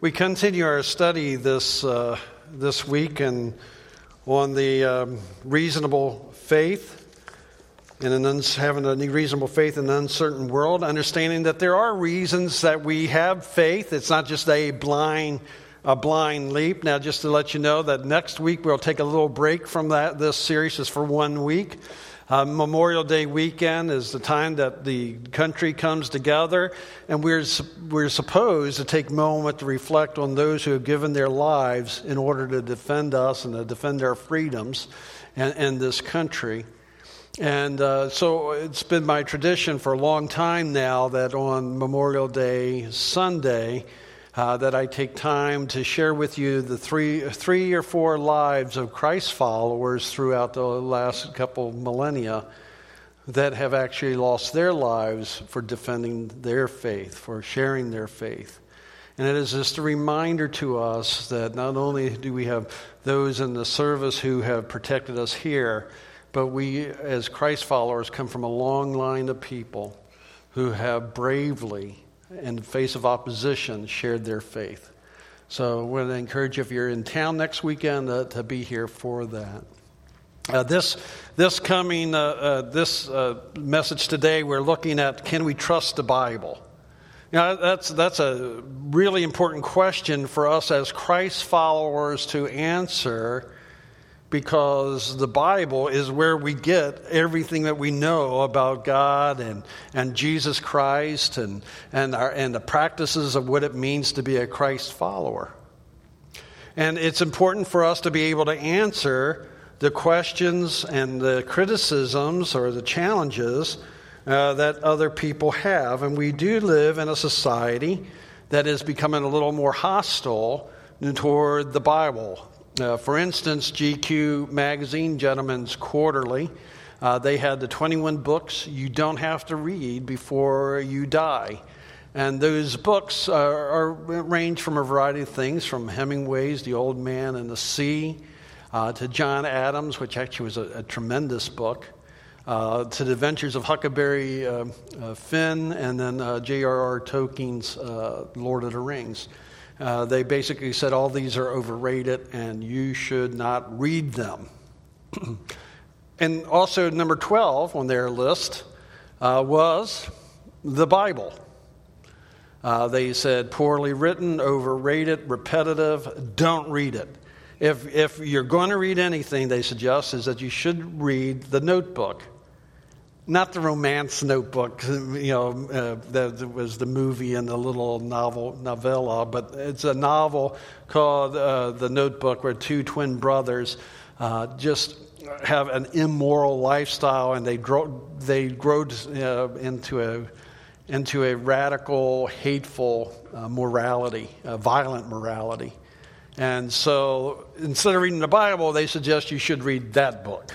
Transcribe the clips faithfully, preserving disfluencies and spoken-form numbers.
We continue our study this uh, this week and on the um, reasonable faith in an uns- having a reasonable faith in an uncertain world, understanding that there are reasons that we have faith. It's not just a blind a blind leap. Now, just to let you know that next week we'll take a little break from that. This series is for one week. Uh, Memorial Day weekend is the time that the country comes together, and we're we're supposed to take a moment to reflect on those who have given their lives in order to defend us and to defend our freedoms and, and this country. And uh, so it's been my tradition for a long time now that on Memorial Day Sunday, Uh, that I take time to share with you the three, three or four lives of Christ followers throughout the last couple millennia that have actually lost their lives for defending their faith, for sharing their faith. And it is just a reminder to us that not only do we have those in the service who have protected us here, but we as Christ followers come from a long line of people who have bravely, in the face of opposition, shared their faith. So I want to encourage you, if you're in town next weekend, uh, to be here for that. Uh, this this coming uh, uh, this uh, message today, we're looking at, can we trust the Bible? You know, that's that's a really important question for us as Christ followers to answer, because the Bible is where we get everything that we know about God and, and Jesus Christ and and our and the practices of what it means to be a Christ follower. And it's important for us to be able to answer the questions and the criticisms or the challenges uh, that other people have. And we do live in a society that is becoming a little more hostile toward the Bible. Uh, for instance, G Q magazine, Gentleman's Quarterly, uh, they had the twenty-one books you don't have to read before you die. And those books are, are range from a variety of things, from Hemingway's The Old Man and the Sea, uh, to John Adams, which actually was a, a tremendous book, uh, to The Adventures of Huckleberry uh, uh, Finn, and then uh, J R R Tolkien's uh, Lord of the Rings. Uh, they basically said all these are overrated and you should not read them. And also number twelve on their list uh, was the Bible. Uh, they said poorly written, overrated, repetitive, don't read it. If, if you're going to read anything, they suggest, is that you should read the Notebook. Not the romance Notebook, you know, uh, that was the movie and the little novel novella, but it's a novel called uh, The Notebook, where two twin brothers uh, just have an immoral lifestyle, and they grow they grow uh, into a into a radical, hateful uh, morality, uh, violent morality. And so, instead of reading the Bible, they suggest you should read that book.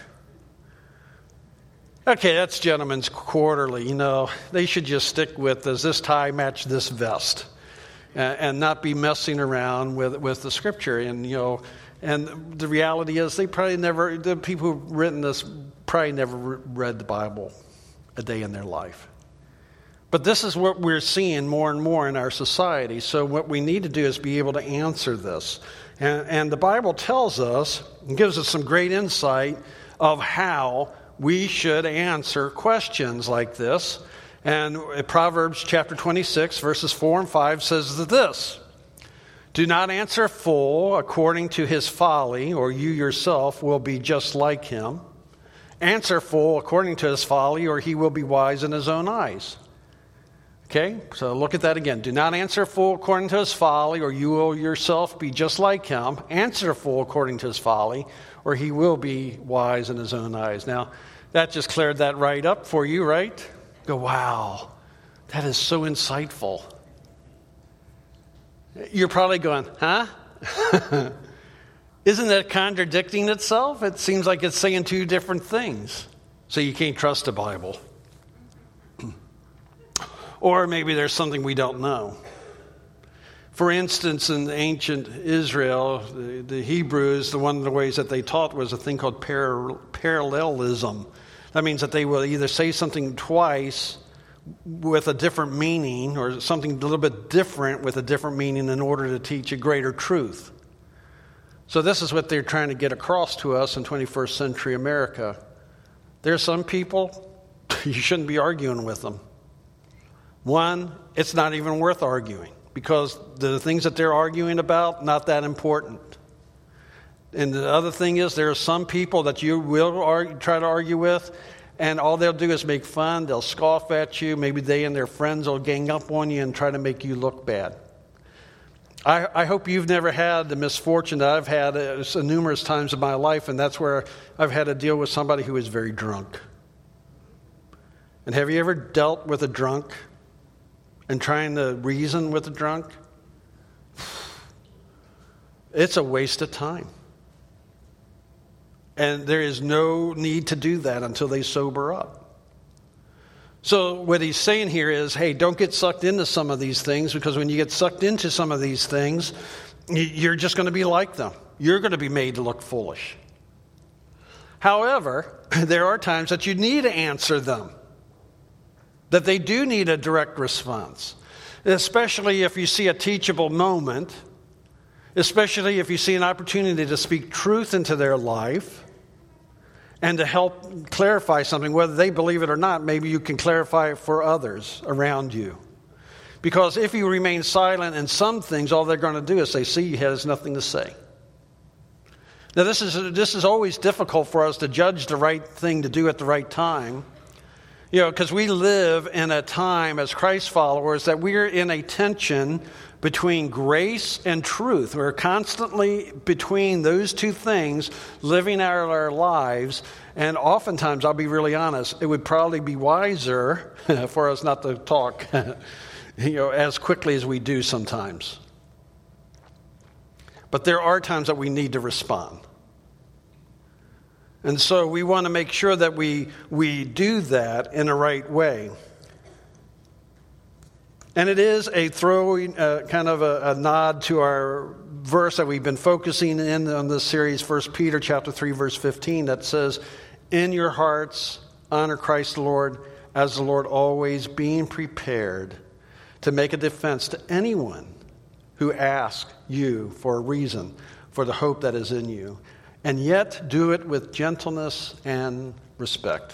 Okay, that's Gentleman's Quarterly. You know, they should just stick with, does this tie match this vest? And, and not be messing around with with the Scripture. And, you know, and the reality is they probably never, the people who've written this probably never read the Bible a day in their life. But this is what we're seeing more and more in our society. So what we need to do is be able to answer this. And, and the Bible tells us, and gives us some great insight of how we should answer questions like this. And Proverbs chapter twenty-six, verses four and five says this: do not answer a fool according to his folly, or you yourself will be just like him. Answer a fool according to his folly, or he will be wise in his own eyes. Okay, so look at that again. Do not answer a fool according to his folly, or you will yourself be just like him. Answer a fool according to his folly, or he will be wise in his own eyes. Now, that just cleared that right up for you, right? Go, wow, that is so insightful. You're probably going, huh? Isn't that contradicting itself? It seems like it's saying two different things. So you can't trust the Bible. Or maybe there's something we don't know. For instance, in ancient Israel, the, the Hebrews, the one of the ways that they taught was a thing called par- parallelism. That means that they will either say something twice with a different meaning, or something a little bit different with a different meaning in order to teach a greater truth. So this is what they're trying to get across to us in twenty-first century America. There are some people, you shouldn't be arguing with them. One, it's not even worth arguing, because the things that they're arguing about, not that important. And the other thing is, there are some people that you will argue, try to argue with, and all they'll do is make fun. They'll scoff at you. Maybe they and their friends will gang up on you and try to make you look bad. I, I hope you've never had the misfortune that I've had uh, numerous times in my life, and that's where I've had to deal with somebody who is very drunk. And have you ever dealt with a drunk and trying to reason with a drunk? It's a waste of time. And there is no need to do that until they sober up. So what he's saying here is, hey, don't get sucked into some of these things, because when you get sucked into some of these things, you're just going to be like them. You're going to be made to look foolish. However, there are times that you need to answer them, that they do need a direct response, especially if you see a teachable moment, especially if you see an opportunity to speak truth into their life and to help clarify something, whether they believe it or not. Maybe you can clarify it for others around you. Because if you remain silent in some things, all they're going to do is say, see, he has nothing to say. Now, this is this is always difficult for us to judge the right thing to do at the right time. You know, because we live in a time as Christ followers that we're in a tension between grace and truth. We're constantly between those two things, living out our lives. And oftentimes, I'll be really honest, it would probably be wiser for us not to talk you know, as quickly as we do sometimes. But there are times that we need to respond. And so we want to make sure that we we do that in the right way. And it is a throwing, uh, kind of a, a nod to our verse that we've been focusing in on this series, First Peter chapter three, verse fifteen, that says, in your hearts, honor Christ the Lord as the Lord, always being prepared to make a defense to anyone who asks you for a reason for the hope that is in you, and yet do it with gentleness and respect.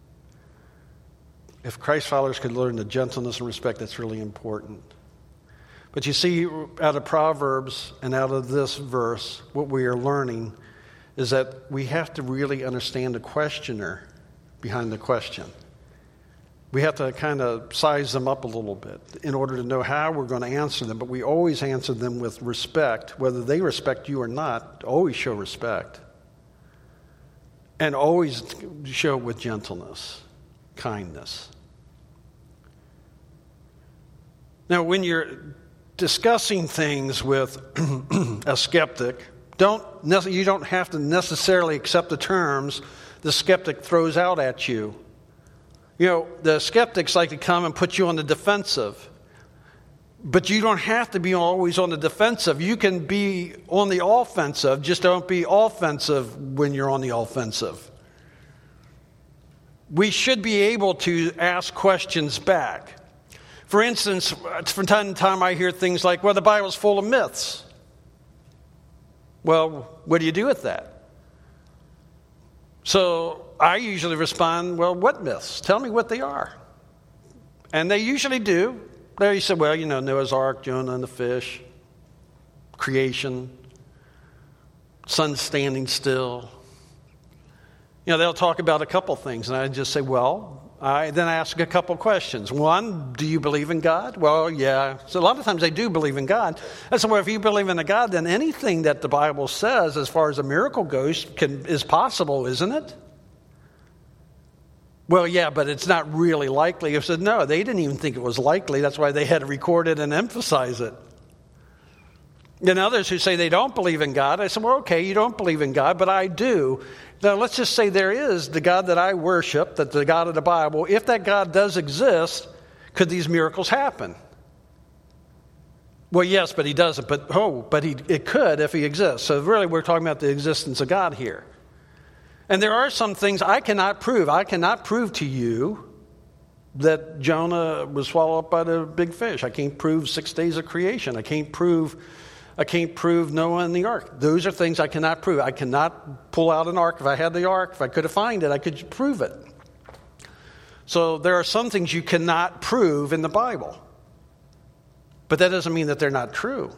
If Christ followers could learn the gentleness and respect, that's really important. But you see, out of Proverbs and out of this verse, what we are learning is that we have to really understand the questioner behind the question. We have to kind of size them up a little bit in order to know how we're going to answer them. But we always answer them with respect, whether they respect you or not. Always show respect. And always show with gentleness, kindness. Now, when you're discussing things with a skeptic, don't you don't have to necessarily accept the terms the skeptic throws out at you. You know, the skeptics like to come and put you on the defensive. But you don't have to be always on the defensive. You can be on the offensive. Just don't be offensive when you're on the offensive. We should be able to ask questions back. For instance, from time to time I hear things like, well, the Bible's full of myths. Well, what do you do with that? So I usually respond, well, what myths? Tell me what they are. And they usually do. They say, well, you know, Noah's Ark, Jonah and the fish, creation, sun standing still. You know, they'll talk about a couple things, and I just say, well, I then ask a couple questions. One, do you believe in God? Well, yeah. So a lot of times they do believe in God. I said, well, if you believe in a God, then anything that the Bible says as far as a miracle goes can, is possible, isn't it? Well, yeah, but it's not really likely. I said, no, they didn't even think it was likely. That's why they had to record it and emphasize it. And others who say they don't believe in God, I said, well, okay, you don't believe in God, but I do. Now, let's just say there is the God that I worship, that the God of the Bible. If that God does exist, could these miracles happen? Well, yes, but he doesn't. But, oh, but he, it could if he exists. So really, we're talking about the existence of God here. And there are some things I cannot prove. I cannot prove to you that Jonah was swallowed up by the big fish. I can't prove six days of creation. I can't prove I can't prove Noah and the ark. Those are things I cannot prove. I cannot pull out an ark. If I had the ark, if I could have found it, I could prove it. So there are some things you cannot prove in the Bible. But that doesn't mean that they're not true.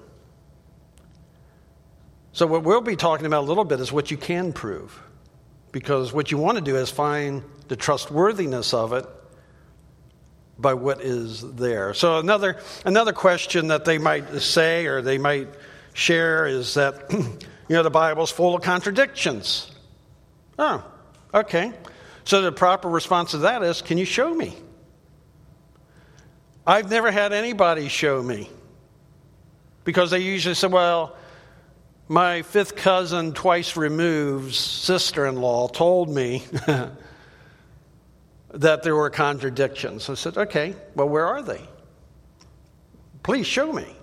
So what we'll be talking about a little bit is what you can prove. Because what you want to do is find the trustworthiness of it by what is there. So another another question that they might say or they might share is that, you know, the Bible's full of contradictions. Oh, okay. So the proper response to that is, can you show me? I've never had anybody show me. Because they usually say, well, my fifth cousin, twice removed sister-in-law told me that there were contradictions. I said, okay, well, where are they? Please show me.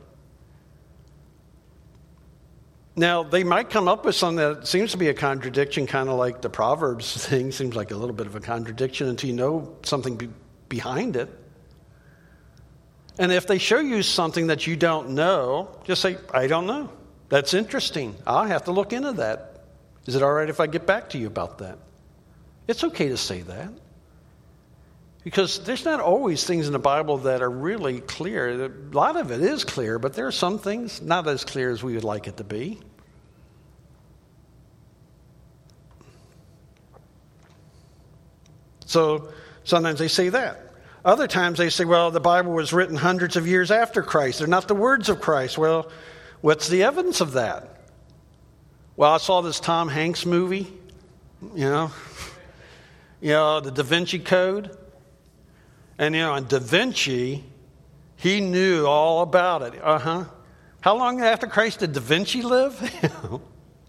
Now, they might come up with something that seems to be a contradiction, kind of like the Proverbs thing seems like a little bit of a contradiction until you know something be- behind it. And if they show you something that you don't know, just say, I don't know. That's interesting. I'll have to look into that. Is it all right if I get back to you about that? It's okay to say that. Because there's not always things in the Bible that are really clear. A lot of it is clear, but there are some things not as clear as we would like it to be. So sometimes they say that. Other times they say, well, the Bible was written hundreds of years after Christ. They're not the words of Christ. Well, what's the evidence of that? Well, I saw this Tom Hanks movie, you know, you know, the Da Vinci Code. And, you know, in Da Vinci, he knew all about it. Uh-huh. How long after Christ did Da Vinci live?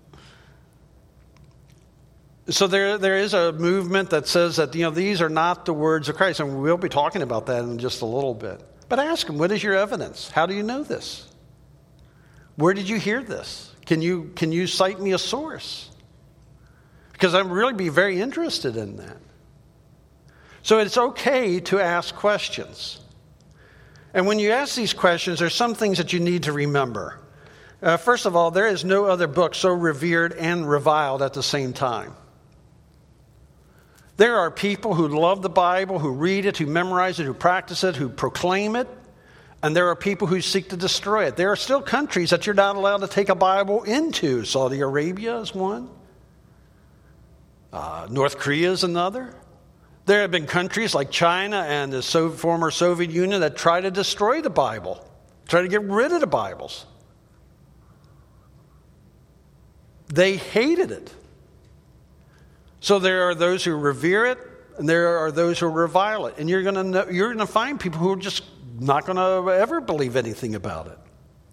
So there, there is a movement that says that, you know, these are not the words of Christ. And we'll be talking about that in just a little bit. But ask him, what is your evidence? How do you know this? Where did you hear this? Can you, can you cite me a source? Because I'd really be very interested in that. So it's okay to ask questions. And when you ask these questions, there's some things that you need to remember. Uh, first of all, there is no other book so revered and reviled at the same time. There are people who love the Bible, who read it, who memorize it, who practice it, who proclaim it. And there are people who seek to destroy it. There are still countries that you're not allowed to take a Bible into. Saudi Arabia is one. Uh, North Korea is another. There have been countries like China and the so- former Soviet Union that try to destroy the Bible, try to get rid of the Bibles. They hated it. So there are those who revere it, and there are those who revile it. And you're going to know, you're going to find people who are just not going to ever believe anything about it.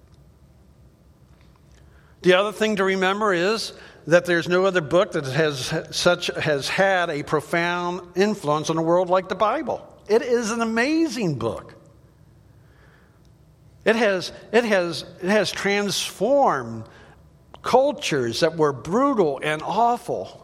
The other thing to remember is that there's no other book that has such has had a profound influence on the world like the Bible. It is an amazing book. It has it has it has transformed cultures that were brutal and awful.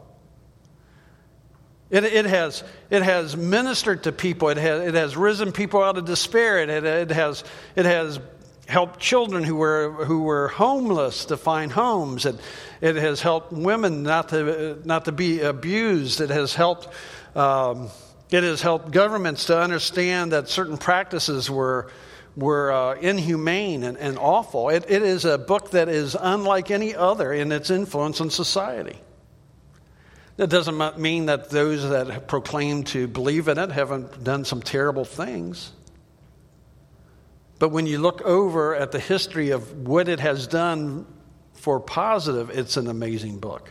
It, it has it has ministered to people. It has it has risen people out of despair. It, it, it has it has helped children who were who were homeless to find homes. It it has helped women not to not to be abused. It has helped um, it has helped governments to understand that certain practices were were uh, inhumane and, and awful. It, it is a book that is unlike any other in its influence on society. That doesn't mean that those that proclaim to believe in it haven't done some terrible things. But when you look over at the history of what it has done for positive, it's an amazing book.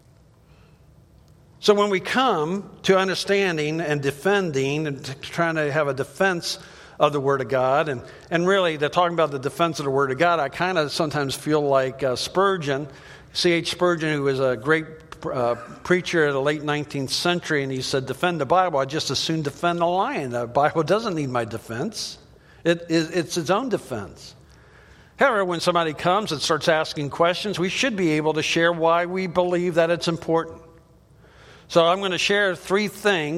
So when we come to understanding and defending and trying to have a defense of the Word of God, and, and really to talking about the defense of the Word of God, I kind of sometimes feel like uh, Spurgeon, C H Spurgeon, who was a great uh, preacher of the late nineteenth century, and he said, defend the Bible, I'd just as soon defend a lion. The Bible doesn't need my defense. It, it, it's its own defense. However, when somebody comes and starts asking questions, we should be able to share why we believe that it's important. So I'm going to share three things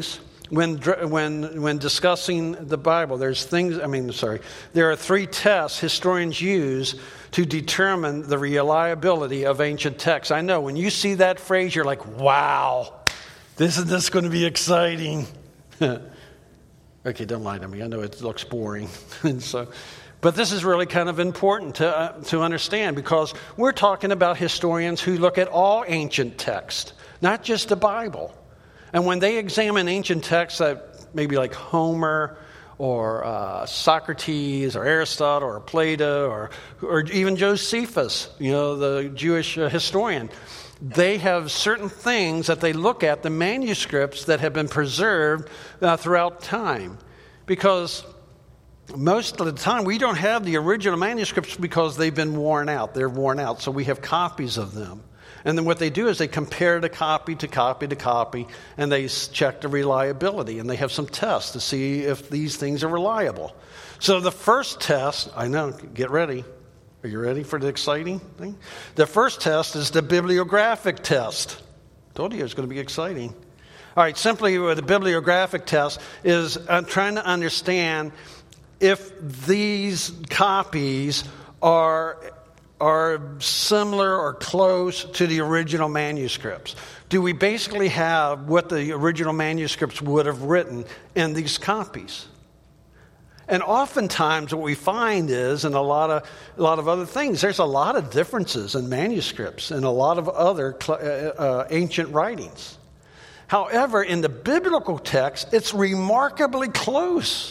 when when when discussing the Bible. There's things, I mean, sorry, there are three tests historians use to determine the reliability of ancient texts. I know when you see that phrase, you're like, wow, this is this going to be exciting. Okay, don't lie to me. I know it looks boring. and so, but this is really kind of important to uh, to understand, because we're talking about historians who look at all ancient texts, not just the Bible. And when they examine ancient texts that maybe like Homer or uh, Socrates or Aristotle or Plato or or even Josephus, you know, the Jewish uh, historian, they have certain things that they look at, the manuscripts that have been preserved uh, throughout time. Because most of the time we don't have the original manuscripts because they've been worn out. They're worn out, so we have copies of them. And then what they do is they compare the copy to copy to copy, and they check the reliability, and they have some tests to see if these things are reliable. So the first test, I know, get ready. Are you ready for the exciting thing? The first test is the bibliographic test. Told you it was going to be exciting. All right, simply the bibliographic test is I'm trying to understand if these copies are are similar or close to the original manuscripts. Do we basically have what the original manuscripts would have written in these copies? And oftentimes what we find is, in a lot of a lot of other things, there's a lot of differences in manuscripts and a lot of other uh, uh, ancient writings. However, in the biblical text, it's remarkably close.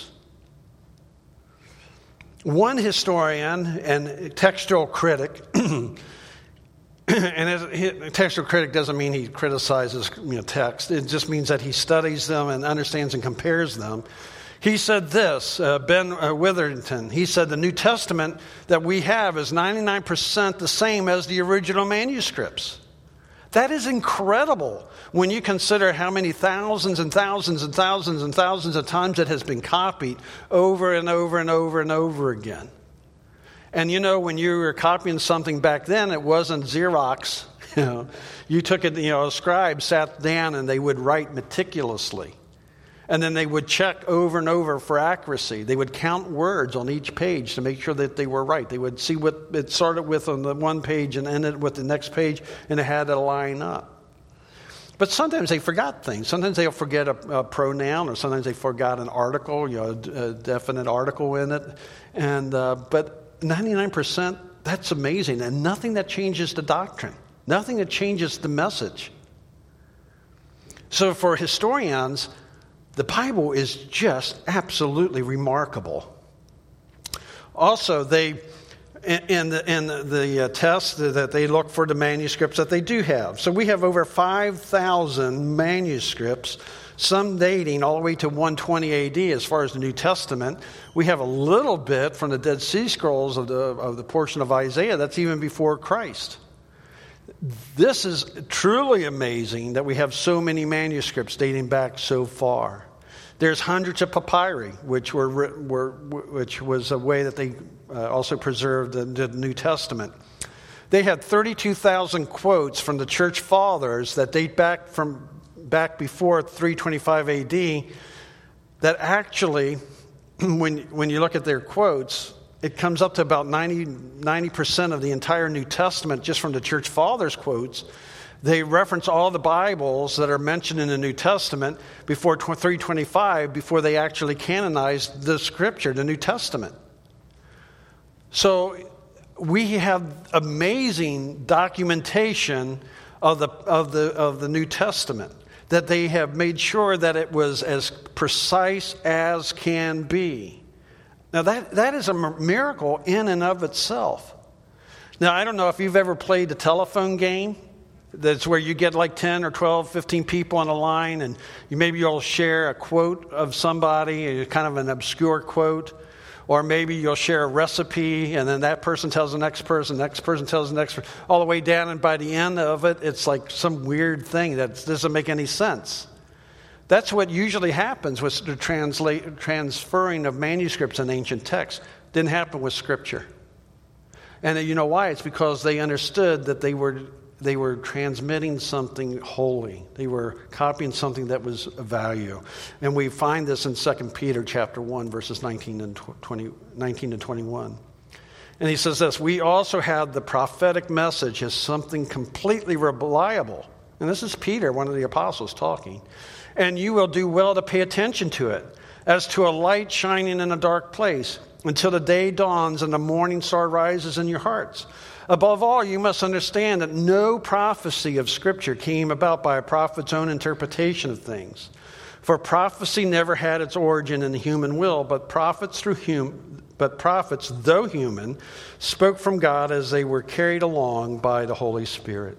One historian and textual critic, and a textual critic doesn't mean he criticizes, you know, text. It just means that he studies them and understands and compares them. He said this, uh, Ben uh, Witherington, he said the New Testament that we have is ninety-nine percent the same as the original manuscripts. That is incredible when you consider how many thousands and thousands and thousands and thousands of times it has been copied over and over and over and over again. And you know, when you were copying something back then, it wasn't Xerox. You know, you took it, you know, a scribe sat down and they would write meticulously. And then they would check over and over for accuracy. They would count words on each page to make sure that they were right. They would see what it started with on the one page and ended with the next page, and it had to line up. But sometimes they forgot things. Sometimes they'll forget a, a pronoun, or sometimes they forgot an article, you know, a, a definite article in it. And uh, but ninety-nine percent, that's amazing. And nothing that changes the doctrine. Nothing that changes the message. So for historians, the Bible is just absolutely remarkable. Also, they in the in the uh, test that they look for the manuscripts that they do have. So we have over five thousand manuscripts, some dating all the way to one twenty A D as far as the New Testament. We have a little bit from the Dead Sea Scrolls of the of the portion of Isaiah that's even before Christ. This is truly amazing that we have so many manuscripts dating back so far. There's hundreds of papyri, which were, were which was a way that they uh, also preserved the, the New Testament. They had thirty-two thousand quotes from the church fathers that date back from back before three twenty-five A D. That actually, when when you look at their quotes, it comes up to about ninety percent of the entire New Testament just from the church fathers' quotes. They reference all the Bibles that are mentioned in the New Testament before three twenty-five, before they actually canonized the Scripture, the New Testament. So we have amazing documentation of the of the of the New Testament, that they have made sure that it was as precise as can be. Now that that is a miracle in and of itself. Now I don't know if you've ever played a telephone game. That's where you get like ten or twelve, fifteen people on a line, and you maybe you'll share a quote of somebody, kind of an obscure quote, or maybe you'll share a recipe, and then that person tells the next person, the next person tells the next person, all the way down, and by the end of it, it's like some weird thing that doesn't make any sense. That's what usually happens with the translate, transferring of manuscripts in ancient texts. Didn't happen with Scripture. And you know why? It's because they understood that they were they were transmitting something holy. They were copying something that was of value. And we find this in Second Peter chapter one, verses nineteen and twenty, nineteen and twenty-one. And he says this, we also have the prophetic message as something completely reliable. And this is Peter, one of the apostles, talking. And you will do well to pay attention to it, as to a light shining in a dark place, until the day dawns and the morning star rises in your hearts. Above all, you must understand that no prophecy of Scripture came about by a prophet's own interpretation of things. For prophecy never had its origin in the human will, but prophets through hum- but prophets, though human, spoke from God as they were carried along by the Holy Spirit.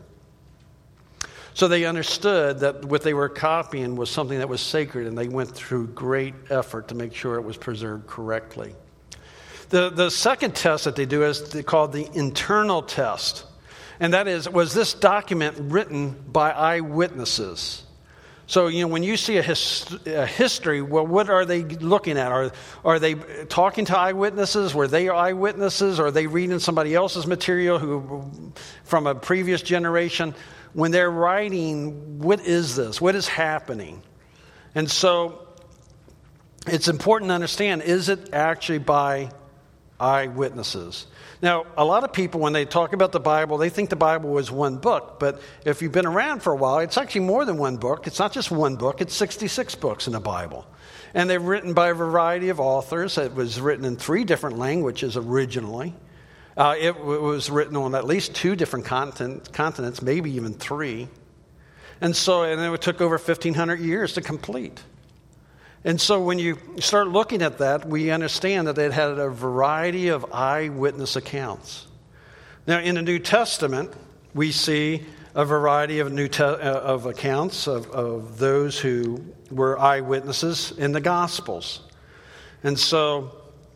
So they understood that what they were copying was something that was sacred, and they went through great effort to make sure it was preserved correctly. The, the second test that they do is called the internal test. And that is, was this document written by eyewitnesses? So, you know, when you see a, his, a history, well, what are they looking at? Are, are they talking to eyewitnesses? Were they eyewitnesses? Are they reading somebody else's material who, from a previous generation? When they're writing, what is this? What is happening? And so it's important to understand, is it actually by eyewitnesses? Now, a lot of people, when they talk about the Bible, they think the Bible was one book. But if you've been around for a while, it's actually more than one book. It's not just one book. It's sixty-six books in the Bible. And they're written by a variety of authors. It was written in three different languages originally. Uh, it w- was written on at least two different continent, continents, maybe even three. And so, and it took over fifteen hundred years to complete. And so when you start looking at that, we understand that it had a variety of eyewitness accounts. Now, in the New Testament, we see a variety of new te- of accounts of, of those who were eyewitnesses in the Gospels. And so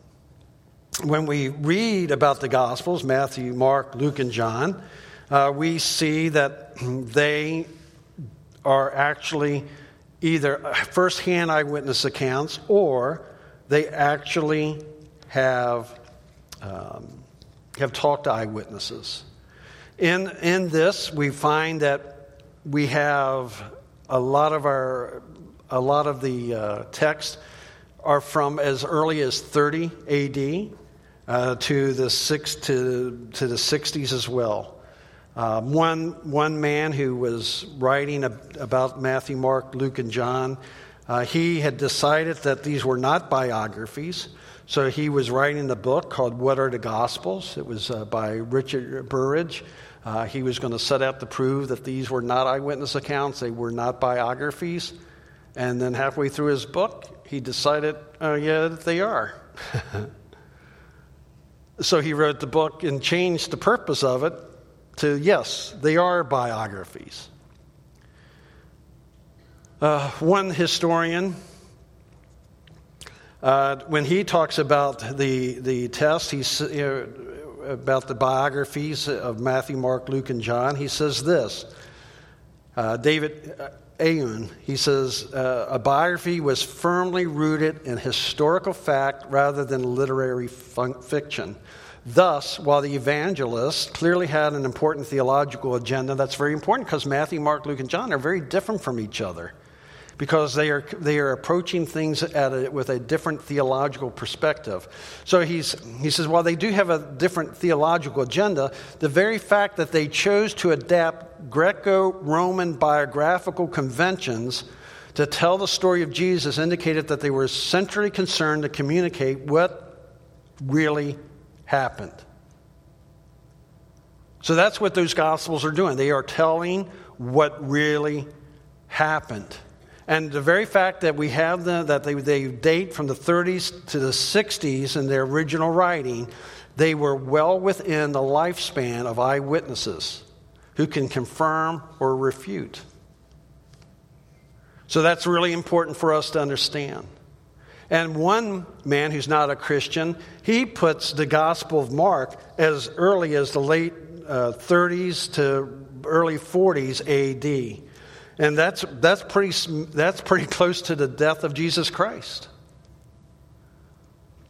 when we read about the Gospels, Matthew, Mark, Luke, and John, uh, we see that they are actually either first-hand eyewitness accounts, or they actually have um, have talked to eyewitnesses. In in this, we find that we have a lot of our a lot of the uh, texts are from as early as thirty A D uh, to the six to to the sixties as well. Um, one one man who was writing about Matthew, Mark, Luke, and John, uh, he had decided that these were not biographies, so he was writing a book called What Are the Gospels? It was uh, by Richard Burridge. Uh, he was going to set out to prove that these were not eyewitness accounts, they were not biographies, and then halfway through his book, he decided, oh yeah, they are. So he wrote the book and changed the purpose of it to, yes, they are biographies. Uh, one historian, uh, when he talks about the the test, he's uh, about the biographies of Matthew, Mark, Luke, and John. He says this. Uh, David Ayun, he says, uh, a biography was firmly rooted in historical fact rather than literary fun- fiction. Thus, while the evangelists clearly had an important theological agenda, that's very important because Matthew, Mark, Luke, and John are very different from each other because they are they are approaching things at a, with a different theological perspective. So he's he says, while they do have a different theological agenda, the very fact that they chose to adapt Greco-Roman biographical conventions to tell the story of Jesus indicated that they were centrally concerned to communicate what really happened. So that's what those Gospels are doing. They are telling what really happened. And the very fact that we have them, that they, they date from the thirties to the sixties in their original writing, they were well within the lifespan of eyewitnesses who can confirm or refute. So that's really important for us to understand. And one man who's not a Christian, he puts the Gospel of Mark as early as the late uh, thirties to early forties A D. And that's that's pretty that's pretty close to the death of Jesus Christ.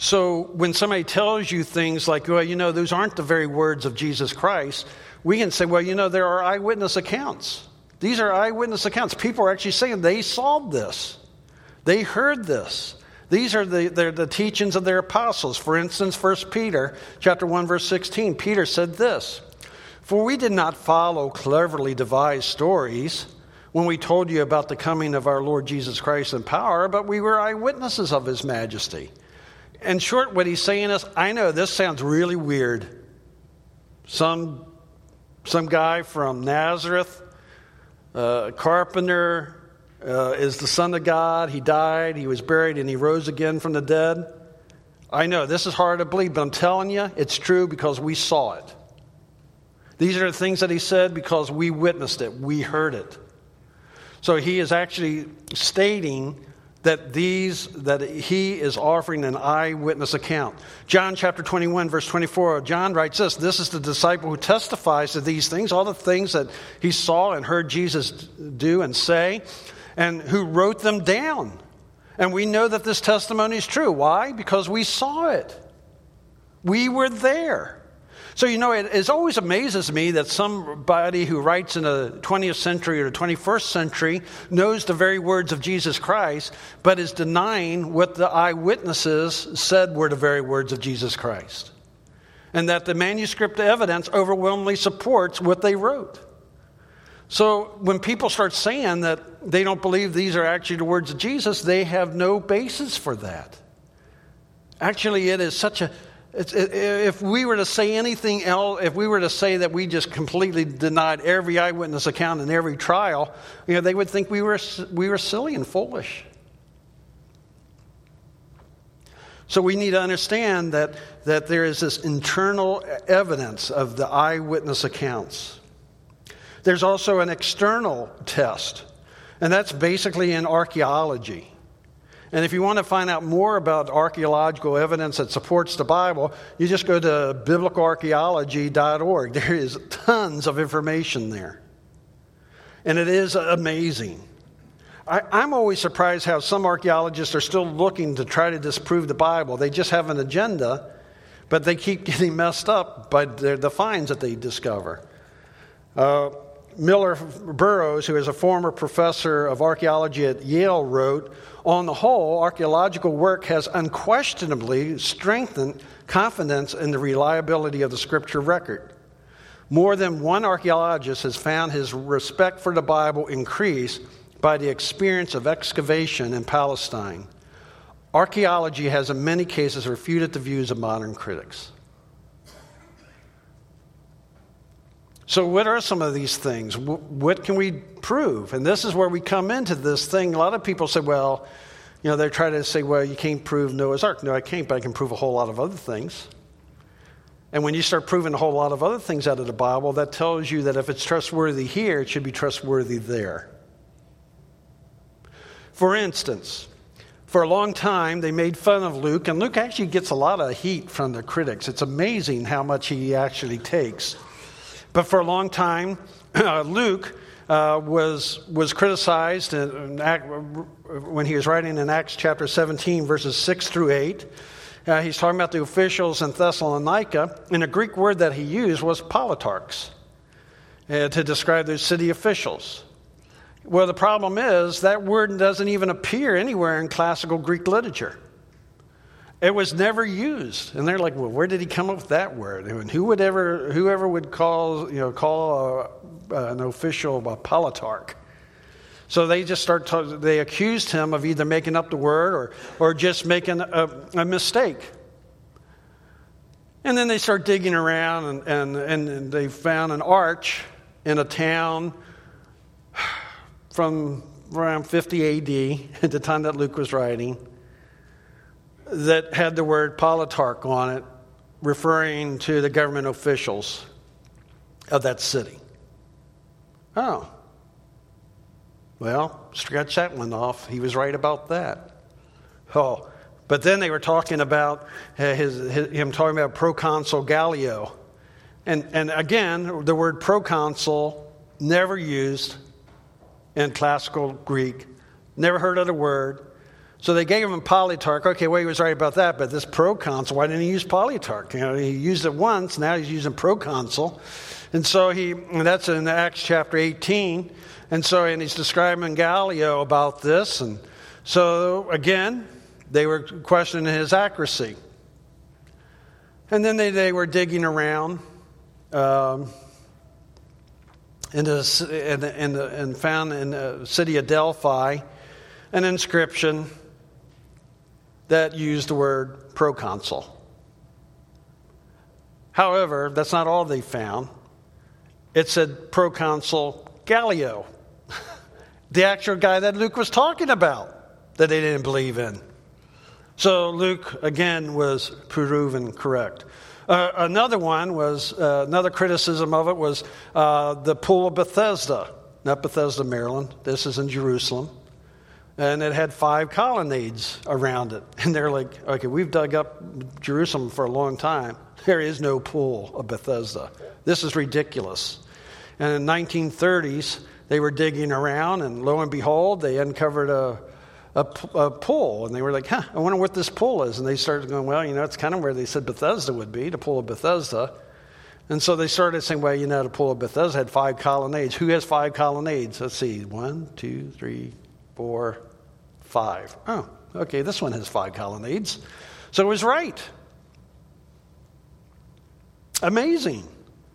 So when somebody tells you things like, well, you know, those aren't the very words of Jesus Christ, we can say, well, you know, there are eyewitness accounts. These are eyewitness accounts. People are actually saying they saw this. They heard this. These are the, the, the teachings of their apostles. For instance, First Peter chapter one, verse sixteen, Peter said this, "For we did not follow cleverly devised stories when we told you about the coming of our Lord Jesus Christ in power, but we were eyewitnesses of his majesty." In short, what he's saying is, I know this sounds really weird. Some, some guy from Nazareth, uh, carpenter, uh, is the Son of God. He died, he was buried, and he rose again from the dead. I know this is hard to believe, but I'm telling you, it's true because we saw it. These are the things that he said because we witnessed it. We heard it. So he is actually stating that these that he is offering an eyewitness account. John chapter twenty-one, verse twenty-four, John writes this, "This is the disciple who testifies to these things," all the things that he saw and heard Jesus do and say, and who wrote them down. And we know that this testimony is true. Why? Because we saw it. We were there. So, you know, it, it always amazes me that somebody who writes in the twentieth century or the twenty-first century knows the very words of Jesus Christ, but is denying what the eyewitnesses said were the very words of Jesus Christ. And that the manuscript evidence overwhelmingly supports what they wrote. So when people start saying that they don't believe these are actually the words of Jesus, they have no basis for that. Actually, it is such a... It's, if we were to say anything else, if we were to say that we just completely denied every eyewitness account in every trial, you know, they would think we were we were silly and foolish. So we need to understand that that there is this internal evidence of the eyewitness accounts. There's also an external test, and that's basically in archaeology. And if you want to find out more about archaeological evidence that supports the Bible, you just go to biblical archaeology dot org. There is tons of information there. And it is amazing. I, I'm always surprised how some archaeologists are still looking to try to disprove the Bible. They just have an agenda, but they keep getting messed up by their, the finds that they discover. Uh, Miller Burrows, who is a former professor of archaeology at Yale, wrote, "On the whole, archaeological work has unquestionably strengthened confidence in the reliability of the scripture record. More than one archaeologist has found his respect for the Bible increase by the experience of excavation in Palestine. Archaeology has in many cases refuted the views of modern critics." So what are some of these things? What can we prove? And this is where we come into this thing. A lot of people say, well, you know, they're trying to say, well, you can't prove Noah's Ark. No, I can't, but I can prove a whole lot of other things. And when you start proving a whole lot of other things out of the Bible, that tells you that if it's trustworthy here, it should be trustworthy there. For instance, for a long time, they made fun of Luke, and Luke actually gets a lot of heat from the critics. It's amazing how much he actually takes. But for a long time, uh, Luke uh, was was criticized in, in Act, when he was writing in Acts chapter seventeen, verses six through eight. Uh, he's talking about the officials in Thessalonica, and the Greek word that he used was politarchs uh, to describe those city officials. Well, the problem is that word doesn't even appear anywhere in classical Greek literature. It was never used, and they're like, "Well, where did he come up with that word? And who would ever, whoever would call, you know, call a, an official a politarch?" So they just start. To, they accused him of either making up the word or, or just making a, a mistake. And then they start digging around, and, and and they found an arch in a town from around fifty A D at the time that Luke was writing, that had the word politarch on it, referring to the government officials of that city. Oh. Well, scratch that one off. He was right about that. Oh. But then they were talking about his, his him talking about proconsul Gallio. And, and again, the word proconsul never used in classical Greek. Never heard of the word. So they gave him Polycarp. Okay, well, he was right about that, but this proconsul, why didn't he use Polycarp? You know, he used it once, now he's using proconsul. And so he, and that's in Acts chapter eighteen. And so, and he's describing Gallio about this. And so, again, they were questioning his accuracy. And then they, they were digging around um, in the, in the, in the, and found in the city of Delphi an inscription that used the word proconsul. However, that's not all they found. It said proconsul Gallio, the actual guy that Luke was talking about, that they didn't believe in. So Luke, again, was proven correct. Uh, another one was, uh, another criticism of it was uh, the Pool of Bethesda. Not Bethesda, Maryland. This is in Jerusalem. And it had five colonnades around it. And they're like, okay, we've dug up Jerusalem for a long time. There is no pool of Bethesda. This is ridiculous. And in the nineteen thirties, they were digging around, and lo and behold, they uncovered a, a, a pool. And they were like, huh, I wonder what this pool is. And they started going, well, you know, it's kind of where they said Bethesda would be, the Pool of Bethesda. And so they started saying, well, you know, the Pool of Bethesda had five colonnades. Who has five colonnades? Let's see, one, two, three, four, five. Oh, okay, this one has five colonnades. So it was right. Amazing.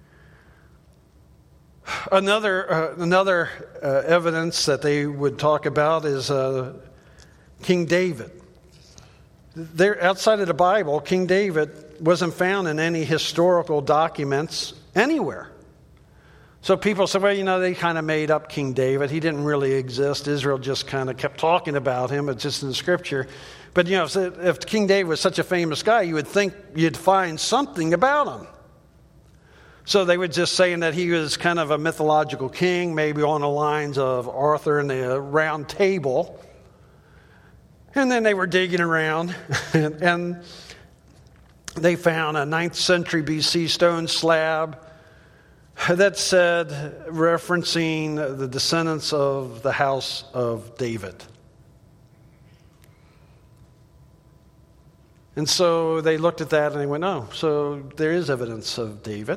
Another uh, another uh, evidence that they would talk about is uh, King David. There, outside of the Bible, King David wasn't found in any historical documents anywhere. So people say, well, you know, they kind of made up King David. He didn't really exist. Israel just kind of kept talking about him. It's just in the Scripture. But, you know, if, if King David was such a famous guy, you would think you'd find something about him. So they were just saying that he was kind of a mythological king, maybe on the lines of Arthur and the Round Table. And then they were digging around, and, and they found a ninth century B C stone slab that said, referencing the descendants of the house of David. And so they looked at that and they went, oh, so there is evidence of David.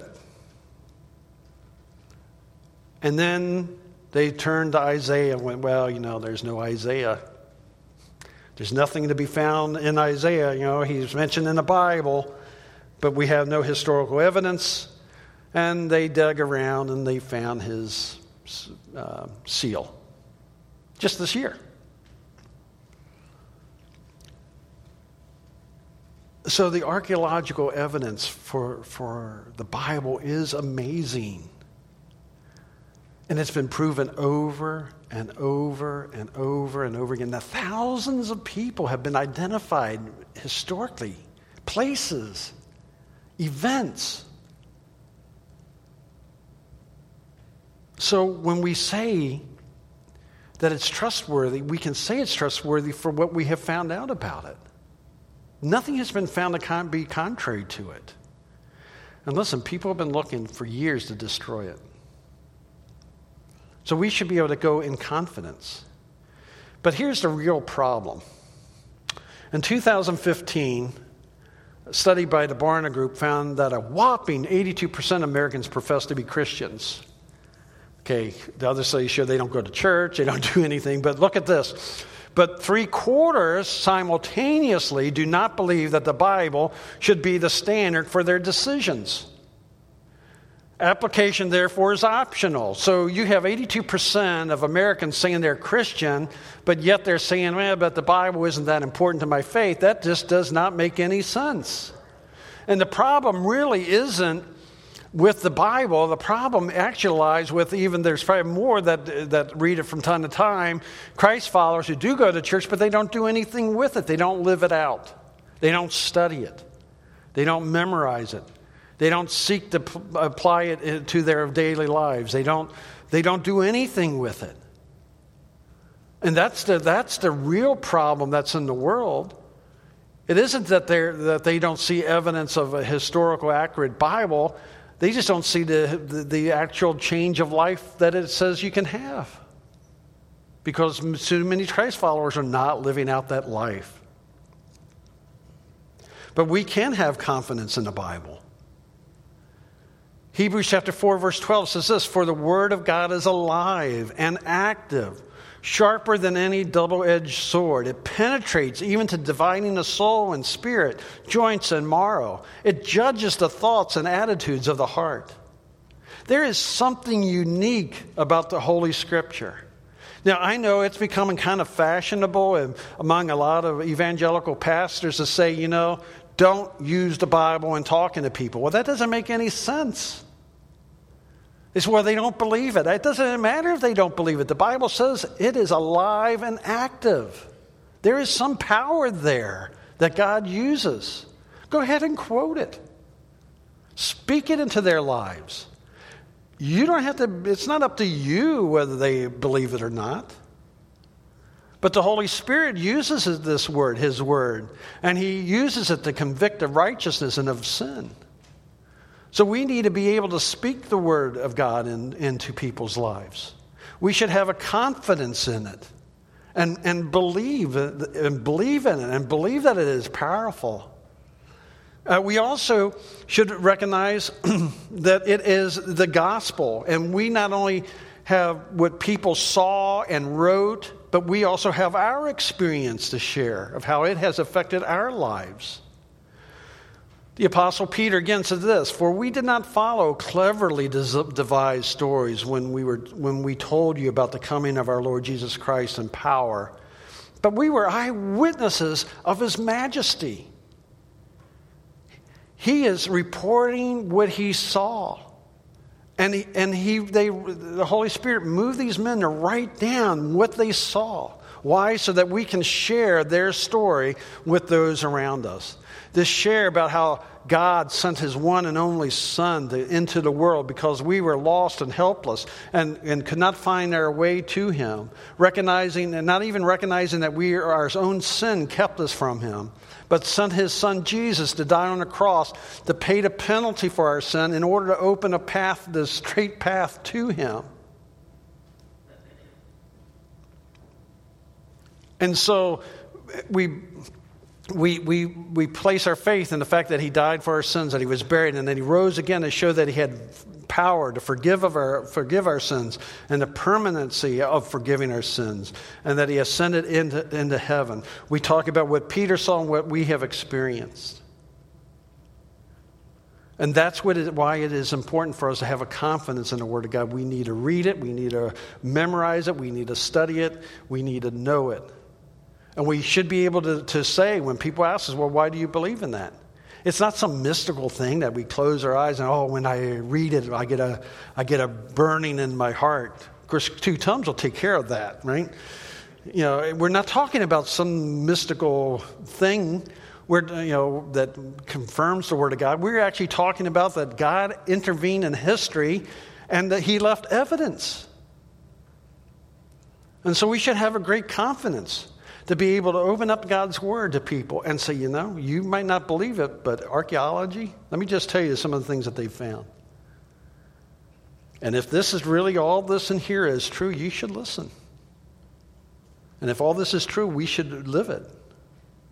And then they turned to Isaiah and went, well, you know, there's no Isaiah. There's nothing to be found in Isaiah. You know, he's mentioned in the Bible, but we have no historical evidence. And they dug around and they found his uh, seal just this year. So the archaeological evidence for, for the Bible is amazing. And it's been proven over and over and over and over again. Now, thousands of people have been identified historically, places, events. So when we say that it's trustworthy, we can say it's trustworthy for what we have found out about it. Nothing has been found to be contrary to it. And listen, people have been looking for years to destroy it. So we should be able to go in confidence. But here's the real problem. In two thousand fifteen, a study by the Barna Group found that a whopping eighty-two percent of Americans profess to be Christians. Okay, the other studies show they don't go to church, they don't do anything, but look at this. But three quarters simultaneously do not believe that the Bible should be the standard for their decisions. Application, therefore, is optional. So you have eighty-two percent of Americans saying they're Christian, but yet they're saying, well, but the Bible isn't that important to my faith. That just does not make any sense. And the problem really isn't with the Bible. The problem actually lies with even, there's probably more that, that read it from time to time, Christ followers who do go to church, but they don't do anything with it. They don't live it out. They don't study it. They don't memorize it. They don't seek to p- apply it to their daily lives. They don't, they don't do anything with it. And that's the, that's the real problem that's in the world. It isn't that, they're, that they don't see evidence of a historical, accurate Bible. They just don't see the, the, the actual change of life that it says you can have. because too many Christ followers are not living out that life. But we can have confidence in the Bible. Hebrews chapter four, verse twelve says this, "For the word of God is alive and active, sharper than any double-edged sword. It penetrates even to dividing the soul and spirit, joints and marrow. It judges the thoughts and attitudes of the heart." There is something unique about the Holy Scripture. Now, I know it's becoming kind of fashionable among a lot of evangelical pastors to say, you know, don't use the Bible when talking to people. Well, that doesn't make any sense. It's where they don't believe it. It doesn't matter if they don't believe it. The Bible says it is alive and active. There is some power there that God uses. Go ahead and quote it. Speak it into their lives. You don't have to, it's not up to you whether they believe it or not. But the Holy Spirit uses this word, His word, and He uses it to convict of righteousness and of sin. So we need to be able to speak the word of God in, into people's lives. We should have a confidence in it and, and believe and believe in it and believe that it is powerful. Uh, we also should recognize that it is the gospel, and we not only have what people saw and wrote, but we also have our experience to share of how it has affected our lives. The Apostle Peter again said this, "For we did not follow cleverly devised stories when we were when we told you about the coming of our Lord Jesus Christ in power, but we were eyewitnesses of His majesty." He is reporting what he saw. And he, and he, they, the Holy Spirit moved these men to write down what they saw. Why? So that we can share their story with those around us. To share about how God sent His one and only Son to, into the world because we were lost and helpless and, and could not find our way to Him. Recognizing, and not even recognizing that we our own sin kept us from Him. But sent His Son Jesus to die on the cross to pay the penalty for our sin in order to open a path, the straight path to Him. And so we we we we place our faith in the fact that He died for our sins, that He was buried, and that He rose again to show that He had power to forgive of our forgive our sins and the permanency of forgiving our sins, and that He ascended into, into heaven. We talk about what Peter saw and what we have experienced. And that's what it, why it is important for us to have a confidence in the Word of God. We need to read it. We need to memorize it. We need to study it. We need to know it. And we should be able to, to say when people ask us, well, why do you believe in that? It's not some mystical thing that we close our eyes and, oh, when I read it, I get a I get a burning in my heart. Of course, two tongues will take care of that, right? You know, we're not talking about some mystical thing where, you know, that confirms the Word of God. We're actually talking about that God intervened in history and that He left evidence. And so we should have a great confidence to be able to open up God's Word to people and say, you know, you might not believe it, but archaeology, let me just tell you some of the things that they found. And if this is really all this in here is true, you should listen. And if all this is true, we should live it.